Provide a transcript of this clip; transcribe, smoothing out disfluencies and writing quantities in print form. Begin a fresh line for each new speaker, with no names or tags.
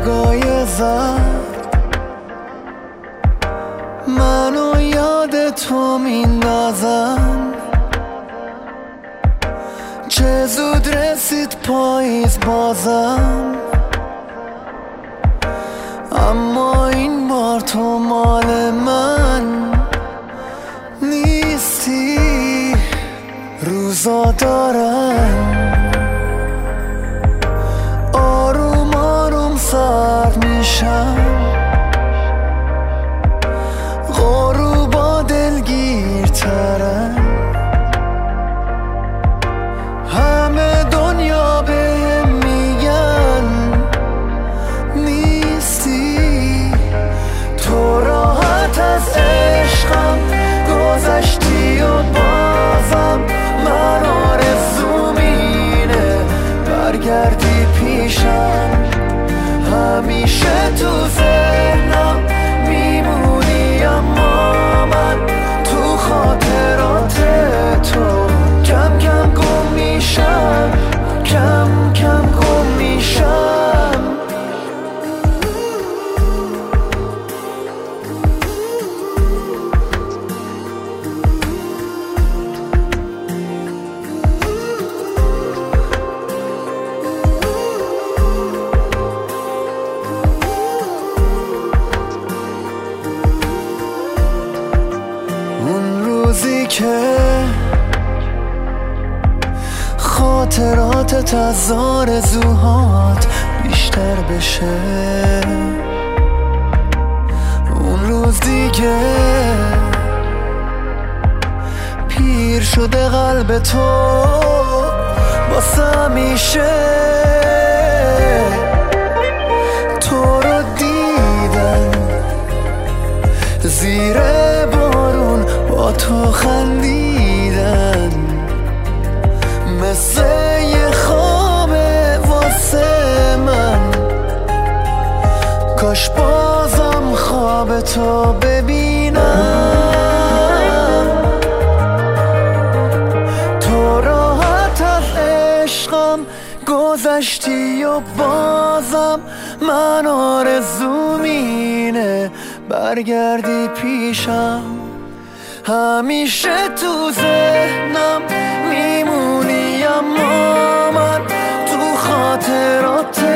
نگاه زد منو یاد تو میندازن. چه زود رسید پاییز بازم، اما این بار تو مال من نیستی. روزا دارن آروم آروم سرد میشن، غروبا دلگیرترن. همه دنیا بهم میگن نیستی. تو راحت از عشقم گذشتی و بازم من آرزوم اینه برگردی پیشم. همیشه تو ذهنم میمونی، اما من تو خاطرات تو کم کم گم میشم، کم کم گم میشم. اون روزی که خاطراتت از آرزوهات بیشتر بشه، اون روز دیگه پیر شده قلب تو واسه همیشه. تو رو دیدن زیر بارون با تو خندیدن، مثل یه خوابه واسه من. کاش بازم خواب تو ببینم. تو راحت از عشقم گذشتی و بازم من آرزوم اینه برگردی پیشم. همیشه تو ذهنم میمونی، اما من تو خاطرات